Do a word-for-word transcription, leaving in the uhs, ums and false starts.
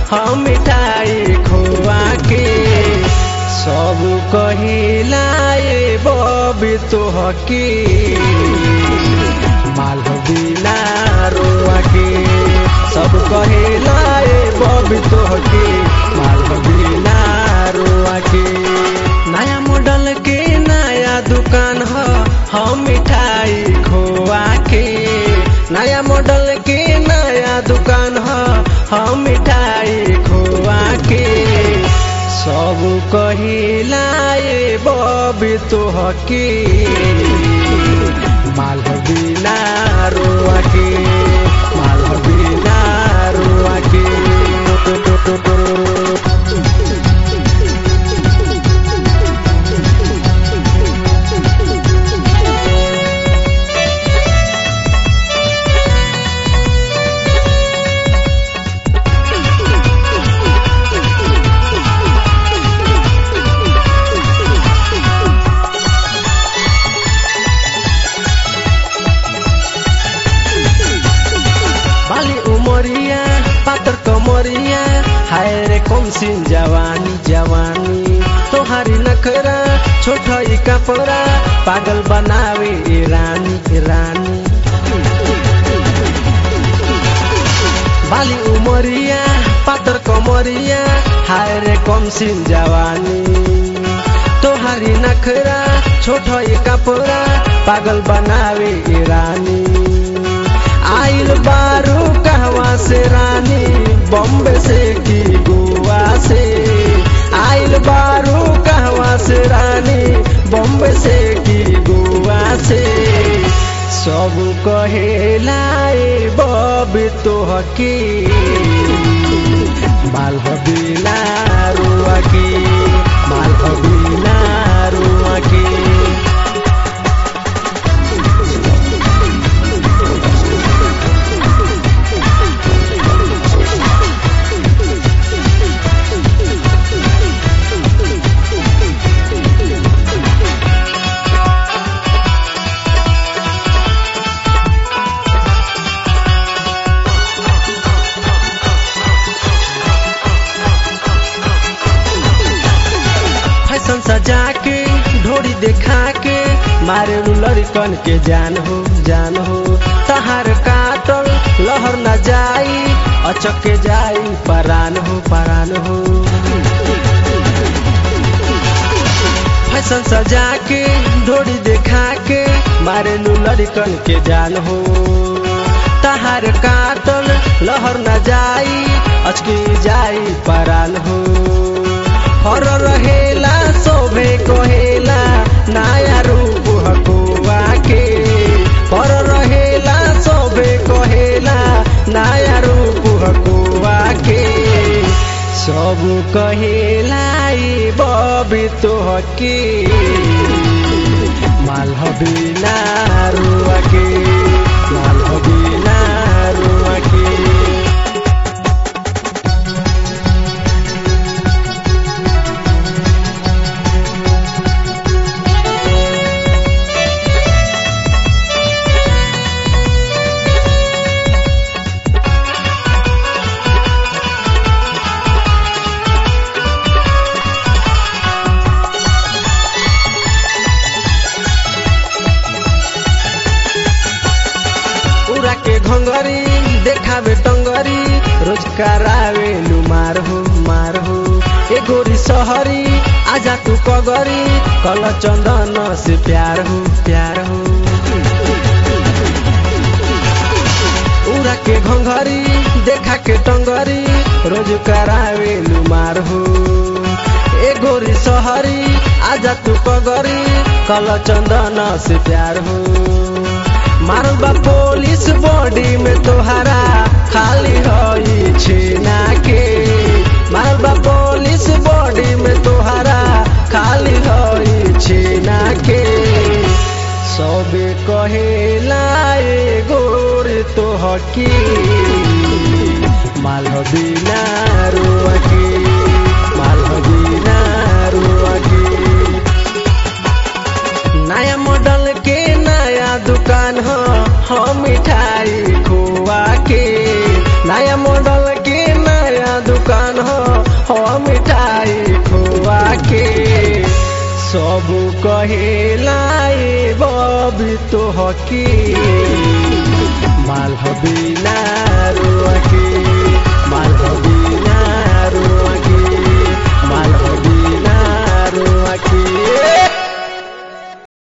हम मिठाई खोआ के सब कहिला ए बबी तोहके माल बिना रोआ के सब कहिला ए बबी तोहके माल बिना रोआ के नया मॉडल के नया दुकान ह हम मिठाई खोआ के नया मॉडल के नया दुकान ह हम मिठाई खोआ के सब कहिला ए बबी तोहके माल बिना रोआ के माल बिना रोआ के बाली उमरिया पातर कमरिया हाय रे कम सिन जवानी जवानी तोहारी नखरा छोटई कपड़ा पागल बनावे ए रानी ए रानी बाली उमरिया पातर कमरिया हाय रे कम सिन जवानी तोहारी नखरा छोटई कपड़ा पागल बनावे ए रानी आइल बारू कहवा से रानी बॉम्बे से की गोवा से आइल बारू कहवा से रानी बॉम्बे से की गोवा से सब कहेला ए बबी तोहके माल बिना रोआ के माल बिना रोआ के फैशन सजा के ढोरी देखा के मारे लड़कन के जान हो जान हो तहार काटल लहर न जाई अचक के जाई परान हो परान हो फैशन सजा के ढोरी देखा के मारे लड़कन के जान हो तहार काटल लहर न जाई अचके जाई परान हो हर रहेला शोभे कहेला नया रूप हकुआ के हर रहेला शोभे कहेला नया रूप हकुआ के सब कहेला ए बबी तोहके माल बिना रोआ के माल बिना रोआ के के घंगरी देखावे टंगरी रोज करावे लू मार हो मार हो ए गोरी सहरी आजा तू कगरी कल चंदन से प्यार हो प्यार हो उड़ा के घंगरी देखा के टंगरी रोज करावे लू मार हो ए गोरी सहरी आजा तू कगरी कल चंदन से प्यार हो मारल बा पुलिस बॉडी में तोहरा खाली होई छीना के मारल बा पुलिस बॉडी में तोहरा खाली होई छीना के सबे कहेला ए गोरी तोहके माल बिना रोआ के माल बिना रोआ के नया मॉडल के नया दुकान हो हम मिठाई खोआ के नया मॉडल के नया दुकान सब कहेला ए बबी तो हकी माल हबी ना रुआ के।